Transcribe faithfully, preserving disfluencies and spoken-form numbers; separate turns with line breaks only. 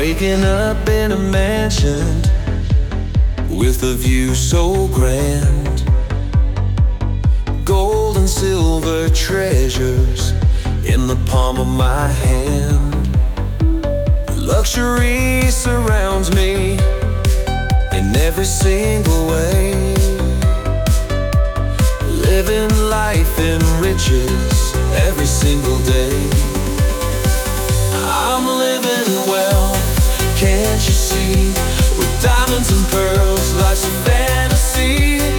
Waking up in a mansion with a view so grand, gold and silver treasures in the palm of my hand. Luxury surrounds me in every single way, living life in riches every single day. I'm living well, can't you see? With diamonds and pearls, life's a fantasy.